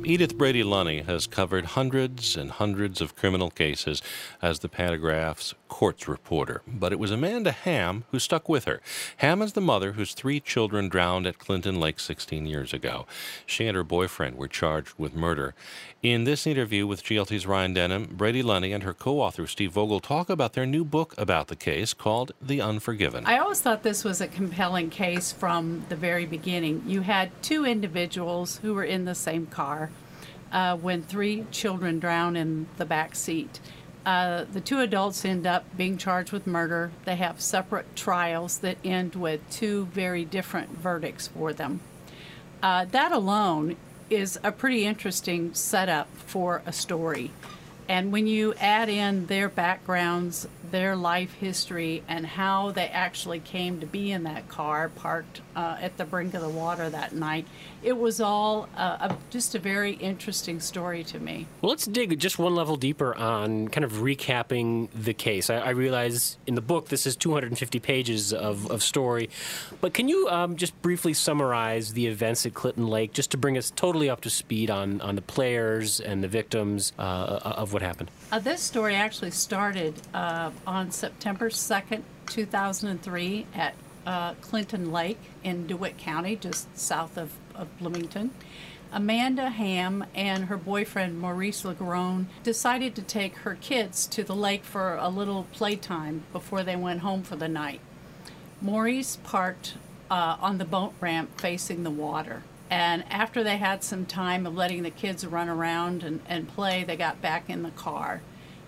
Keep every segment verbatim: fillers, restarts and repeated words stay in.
Edith Brady Lunny has covered hundreds and hundreds of criminal cases as the Pantagraph's courts reporter. But it was Amanda Hamm who stuck with her. Hamm is the mother whose three children drowned at Clinton Lake sixteen years ago. She and her boyfriend were charged with murder. In this interview with G L T's Ryan Denham, Brady Lunny and her co-author Steve Vogel talk about their new book about the case called The Unforgiven. I always thought this was a compelling case from the very beginning. You had two individuals who were in the same car uh, when three children drowned in the back seat. Uh, the two adults end up being charged with murder. They have separate trials that end with two very different verdicts for them. Uh, that alone is a pretty interesting setup for a story. And when you add in their backgrounds, their life history, and how they actually came to be in that car parked uh, at the brink of the water that night, it was all uh, a, just a very interesting story to me. Well, let's dig just one level deeper on kind of recapping the case. I, I realize in the book this is two hundred fifty pages of, of story, but can you um, just briefly summarize the events at Clinton Lake just to bring us totally up to speed on, on the players and the victims uh, of what happened? Uh, this story actually started uh, on September second, two thousand three at uh, Clinton Lake in DeWitt County, just south of, of Bloomington. Amanda Hamm and her boyfriend Maurice Legrone decided to take her kids to the lake for a little playtime before they went home for the night. Maurice parked uh, on the boat ramp facing the water. And after they had some time of letting the kids run around and, and play, they got back in the car.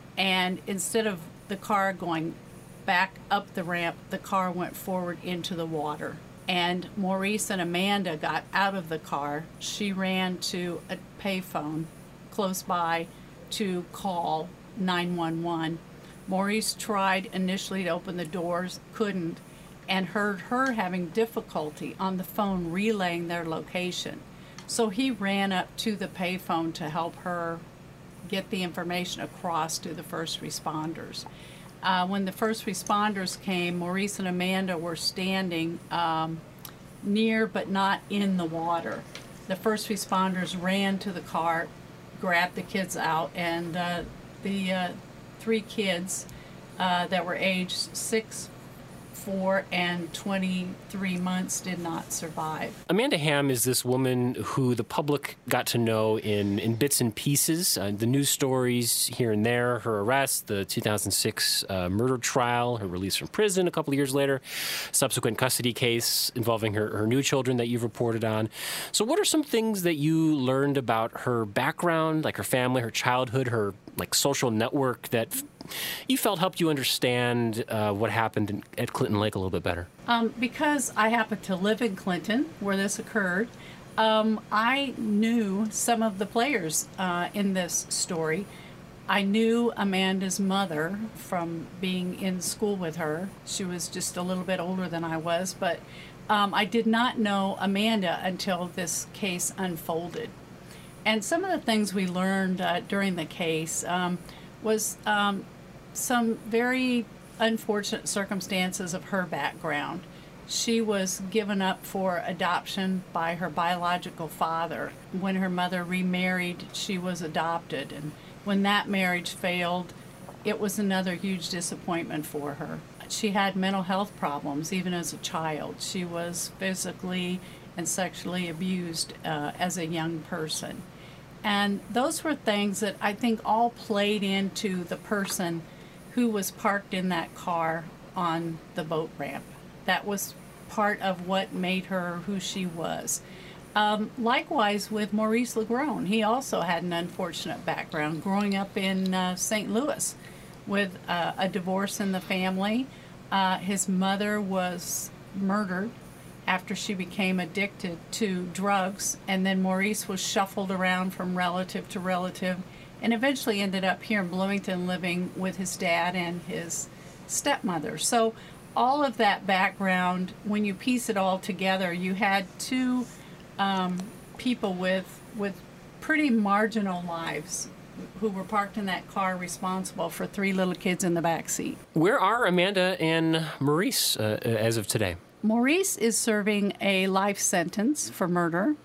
And instead of the car going back up the ramp, the car went forward into the water. And Maurice and Amanda got out of the car. She ran to a payphone close by to call nine one one. Maurice tried initially to open the doors, couldn't, and heard her having difficulty on the phone relaying their location. So he ran up to the payphone to help her get the information across to the first responders. Uh, when the first responders came, Maurice and Amanda were standing um, near but not in the water. The first responders ran to the car, grabbed the kids out, and uh, the uh, three kids uh, that were aged six, four, and twenty-three months did not survive. Amanda Hamm is this woman who the public got to know in, in bits and pieces, uh, the news stories here and there, her arrest, the two thousand six uh, murder trial, her release from prison a couple of years later, subsequent custody case involving her, her new children that you've reported on. So what are some things that you learned about her background, like her family, her childhood, her like social network that f- you felt helped you understand uh, what happened in, at Clinton Lake a little bit better? Um, because I happen to live in Clinton, where this occurred, um, I knew some of the players uh, in this story. I knew Amanda's mother from being in school with her. She was just a little bit older than I was, but um, I did not know Amanda until this case unfolded. And some of the things we learned uh, during the case um, was um, some very unfortunate circumstances of her background. She was given up for adoption by her biological father. When her mother remarried, she was adopted. And when that marriage failed, it was another huge disappointment for her. She had mental health problems even as a child. She was physically and sexually abused uh, as a young person. And those were things that I think all played into the person who was parked in that car on the boat ramp. That was part of what made her who she was. Um, likewise with Maurice Legrone. He also had an unfortunate background growing up in uh, Saint Louis with uh, a divorce in the family. Uh, his mother was murdered after she became addicted to drugs, and then Maurice was shuffled around from relative to relative and eventually ended up here in Bloomington living with his dad and his stepmother. So all of that background, when you piece it all together, you had two um, people with, with pretty marginal lives who were parked in that car responsible for three little kids in the back seat. Where are Amanda and Maurice uh, as of today? Maurice is serving a life sentence for murder,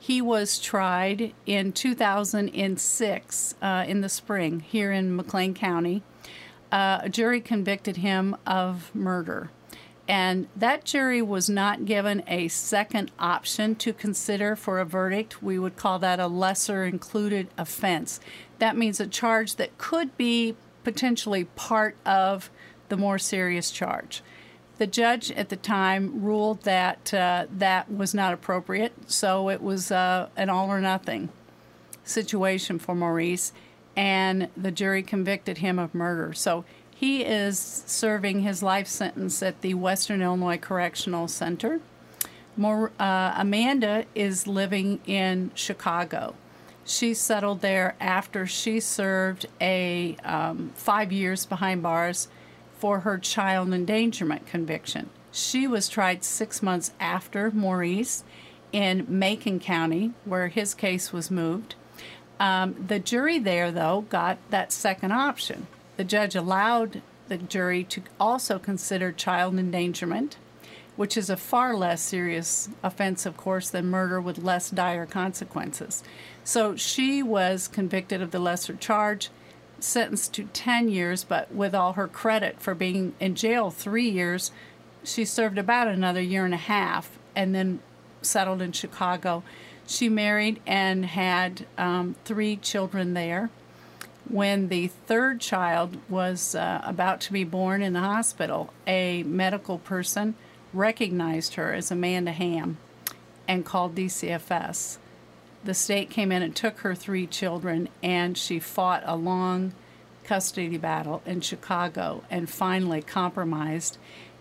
He was tried in two thousand six, uh, in the spring, here in McLean County. Uh, a jury convicted him of murder. And that jury was not given a second option to consider for a verdict. We would call that a lesser included offense. That means a charge that could be potentially part of the more serious charge. The judge at the time ruled that uh, that was not appropriate, so it was uh, an all or nothing situation for Maurice, and the jury convicted him of murder. So he is serving his life sentence at the Western Illinois Correctional Center. More, uh, Amanda is living in Chicago. She settled there after she served a um, five years behind bars for her child endangerment conviction. She was tried six months after Maurice in Macon County, where his case was moved. Um, the jury there, though, got that second option. The judge allowed the jury to also consider child endangerment, which is a far less serious offense, of course, than murder with less dire consequences. So she was convicted of the lesser charge, sentenced to ten years, but with all her credit for being in jail three years, she served about another year and a half and then settled in Chicago. She married and had um, three children there. When the third child was uh, about to be born in the hospital, a medical person recognized her as Amanda Ham and called D C F S. The state came in and took her three children, and she fought a long custody battle in Chicago and finally compromised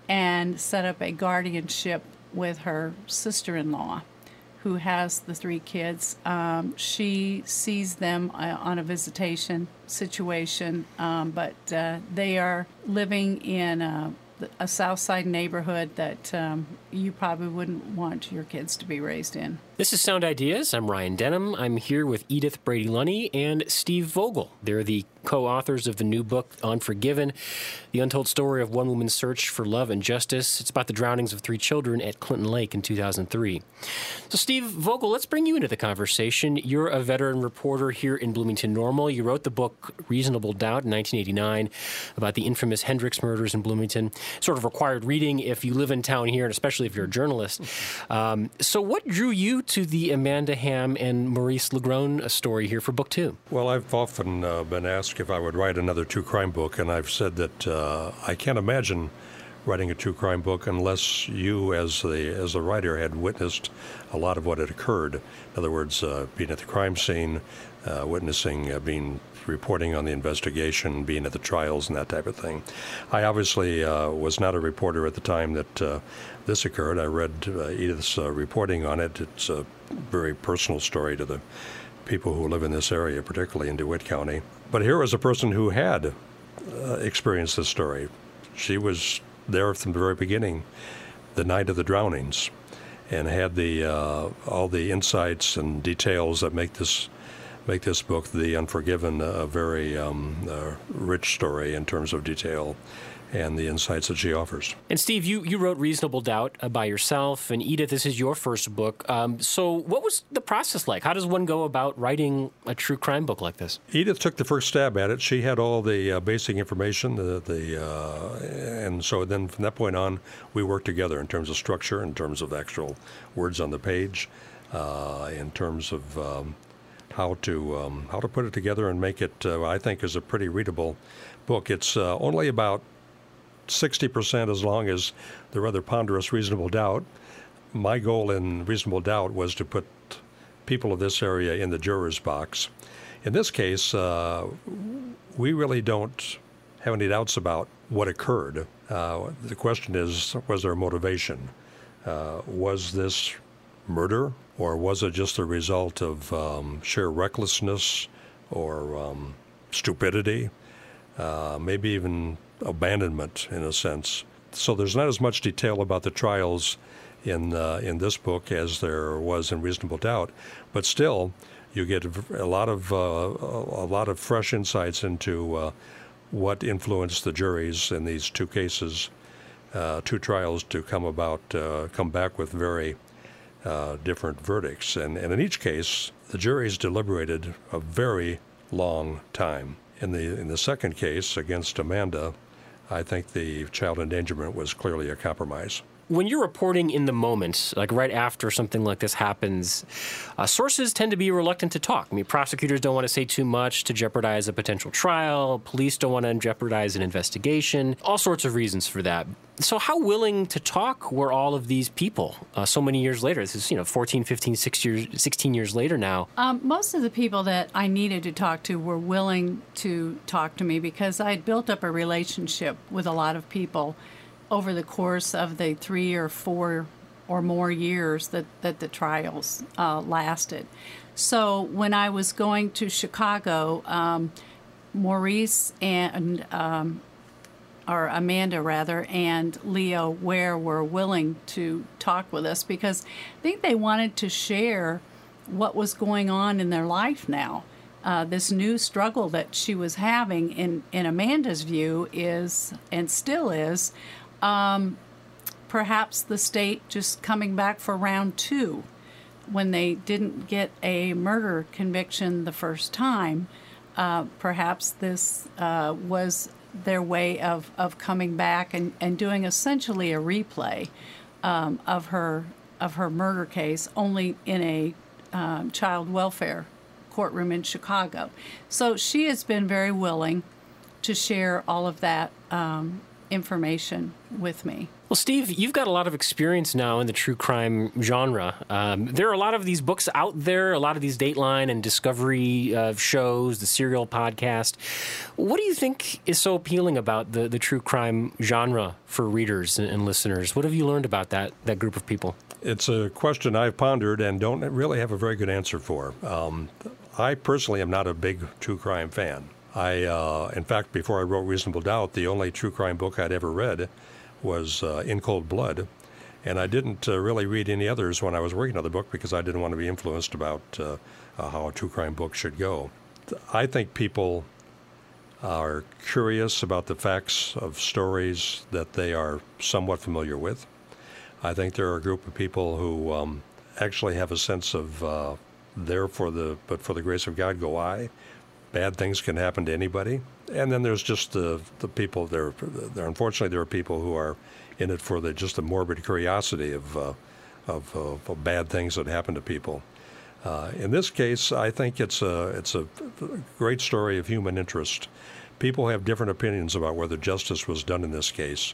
and set up a guardianship with her sister-in-law, who has the three kids. Um, she sees them uh, on a visitation situation, um, but uh, they are living in a, a South Side neighborhood that um, you probably wouldn't want your kids to be raised in. This is Sound Ideas. I'm Ryan Denham. I'm here with Edith Brady-Lunny and Steve Vogel. They're the co-authors of the new book, Unforgiven, The Untold Story of One Woman's Search for Love and Justice. It's about the drownings of three children at Clinton Lake in two thousand three. So, Steve Vogel, let's bring you into the conversation. You're a veteran reporter here in Bloomington Normal. You wrote the book Reasonable Doubt in nineteen eighty-nine about the infamous Hendricks murders in Bloomington. Sort of required reading if you live in town here, and especially if you're a journalist. Um, so what drew you to the Amanda Ham and Maurice Lagrone story here for book two? Well, I've often uh, been asked if I would write another true crime book, and I've said that uh, I can't imagine writing a true crime book unless you, as the as the writer, had witnessed a lot of what had occurred. In other words, uh, being at the crime scene, uh, witnessing, uh, being reporting on the investigation, being at the trials, and that type of thing. I obviously uh, was not a reporter at the time that uh, this occurred. I read uh, Edith's uh, reporting on it. It's a very personal story to the people who live in this area, particularly in DeWitt County. But here was a person who had uh, experienced this story. She was there from the very beginning, the night of the drownings, and had the uh, all the insights and details that make this make this book, The Unforgiven, a very um, uh, rich story in terms of detail and the insights that she offers. And Steve, you, you wrote Reasonable Doubt uh, by yourself, and Edith, this is your first book. Um, so what was the process like? How does one go about writing a true crime book like this? Edith took the first stab at it. She had all the uh, basic information, the, the uh, and so then from that point on, we worked together in terms of structure, in terms of actual words on the page, uh, in terms of um, how to um, how to put it together and make it, uh, I think, is a pretty readable book. It's uh, only about sixty percent as long as the rather ponderous Reasonable Doubt. My goal in Reasonable Doubt was to put people of this area in the juror's box. In this case, uh, we really don't have any doubts about what occurred. Uh, the question is, was there motivation? Uh, was this murder, or was it just the result of um, sheer recklessness or um, stupidity, uh, maybe even abandonment in a sense? So there's not as much detail about the trials in uh, in this book as there was in Reasonable Doubt, but still you get a lot of uh, a lot of fresh insights into uh, what influenced the juries in these two cases, uh, two trials, to come about, uh, come back with very uh, different verdicts. And, and in each case, the juries deliberated a very long time. In the in the second case against Amanda, I think the child endangerment was clearly a compromise. When you're reporting in the moment, like right after something like this happens, uh, sources tend to be reluctant to talk. I mean, prosecutors don't want to say too much to jeopardize a potential trial. Police don't want to jeopardize an investigation. All sorts of reasons for that. So how willing to talk were all of these people uh, so many years later? This is, you know, fourteen, fifteen, sixteen years later now. Um, most of the people that I needed to talk to were willing to talk to me because I had built up a relationship with a lot of people over the course of the three or four or more years that, that the trials uh, lasted. So when I was going to Chicago, um, Maurice and, um, or Amanda rather, and Leo Ware were willing to talk with us because I think they wanted to share what was going on in their life now. Uh, this new struggle that she was having, in, in Amanda's view, is, and still is, Um, perhaps the state just coming back for round two when they didn't get a murder conviction the first time. Uh, perhaps this uh, was their way of, of coming back and, and doing essentially a replay um, of her of her murder case, only in a um, child welfare courtroom in Chicago. So she has been very willing to share all of that um, information with me. Well, Steve, you've got a lot of experience now in the true crime genre. Um, there are a lot of these books out there, a lot of these Dateline and Discovery uh, shows, the Serial podcast. What do you think is so appealing about the, the true crime genre for readers and, and listeners? What have you learned about that, that group of people? It's a question I've pondered and don't really have a very good answer for. Um, I personally am not a big true crime fan. I, uh, in fact, before I wrote Reasonable Doubt, the only true crime book I'd ever read was uh, In Cold Blood, and I didn't uh, really read any others when I was working on the book because I didn't want to be influenced about uh, uh, how a true crime book should go. I think people are curious about the facts of stories that they are somewhat familiar with. I think there are a group of people who um, actually have a sense of uh, there for the, but for the grace of God go I. Bad things can happen to anybody. And then there's just the the people, there, there unfortunately there are people who are in it for the just the morbid curiosity of, uh, of, uh, of bad things that happen to people. Uh, in this case, I think it's a, it's a great story of human interest. People have different opinions about whether justice was done in this case.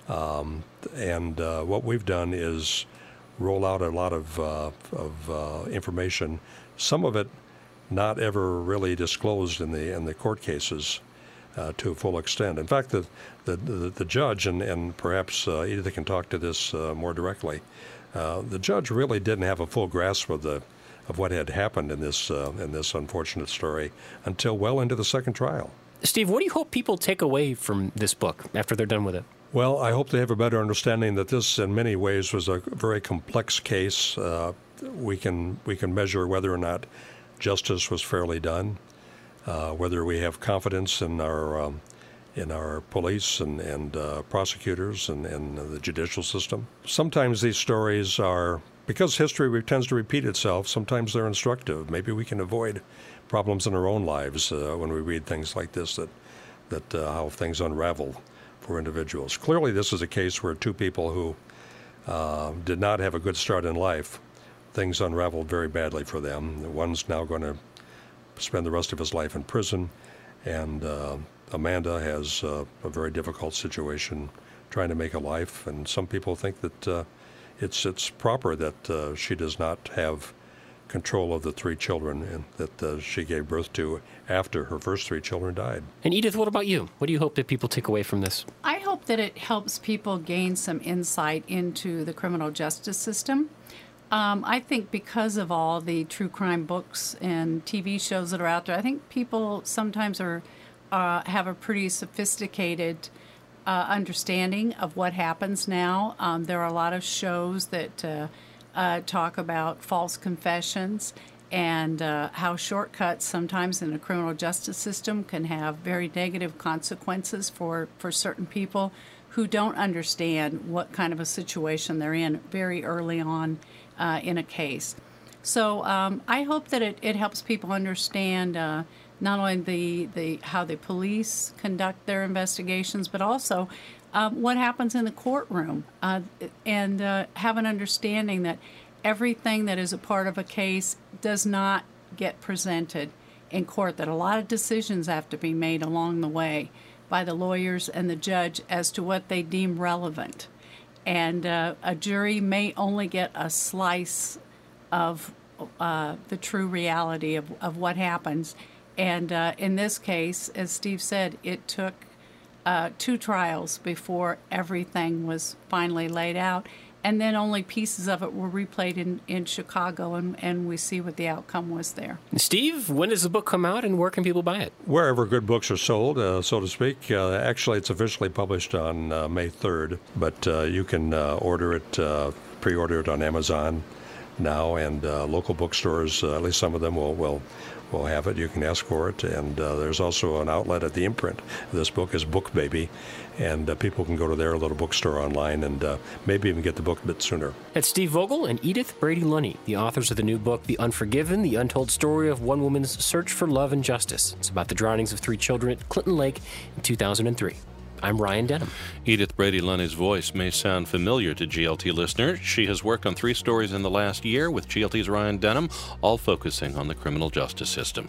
Um, and uh, what we've done is roll out a lot of, uh, of uh, information, some of it not ever really disclosed in the in the court cases uh, to a full extent. In fact, the the, the, the judge, and, and perhaps uh, Edith can talk to this uh, more directly, uh, the judge really didn't have a full grasp of the of what had happened in this uh, in this unfortunate story until well into the second trial. Steve, what do you hope people take away from this book after they're done with it? Well, I hope they have a better understanding that this, in many ways, was a very complex case. Uh, we can we can measure whether or not justice was fairly done, uh, whether we have confidence in our um, in our police and, and uh, prosecutors and, and the judicial system. Sometimes these stories are, because history tends to repeat itself, sometimes they're instructive. Maybe we can avoid problems in our own lives uh, when we read things like this, that, that uh, how things unravel for individuals. Clearly this is a case where two people who uh, did not have a good start in life, things unraveled very badly for them. One's now going to spend the rest of his life in prison, and uh, Amanda has uh, a very difficult situation trying to make a life. And some people think that uh, it's it's proper that uh, she does not have control of the three children and that uh, she gave birth to after her first three children died. And Edith, what about you? What do you hope that people take away from this? I hope that it helps people gain some insight into the criminal justice system. Um, I think because of all the true crime books and T V shows that are out there, I think people sometimes are uh, have a pretty sophisticated uh, understanding of what happens now. Um, there are a lot of shows that uh, uh, talk about false confessions and uh, how shortcuts sometimes in the criminal justice system can have very negative consequences for, for certain people who don't understand what kind of a situation they're in very early on uh, in a case. So um, I hope that it, it helps people understand uh, not only the, the how the police conduct their investigations, but also um, what happens in the courtroom, uh, and uh, have an understanding that everything that is a part of a case does not get presented in court, that a lot of decisions have to be made along the way by the lawyers and the judge as to what they deem relevant. And uh, a jury may only get a slice of uh, the true reality of, of what happens. And uh, in this case, as Steve said, it took uh, two trials before everything was finally laid out. And then only pieces of it were replayed in, in Chicago, and, and we see what the outcome was there. Steve, when does the book come out, and where can people buy it? Wherever good books are sold, uh, so to speak. Uh, actually, it's officially published on uh, May third, but uh, you can uh, order it, uh, pre-order it on Amazon now, and uh, local bookstores, uh, at least some of them will will will have it. You can ask for it, and uh, there's also an outlet at the imprint. This book is Book Baby, and uh, people can go to their little bookstore online and uh, maybe even get the book a bit sooner. That's Steve Vogel and Edith Brady Lunny, the authors of the new book, The Unforgiven, The Untold Story of One Woman's Search for Love and Justice. It's about the drownings of three children at Clinton Lake in two thousand three. I'm Ryan Denham. Edith Brady Lunny's voice may sound familiar to G L T listeners. She has worked on three stories in the last year with G L T's Ryan Denham, all focusing on the criminal justice system.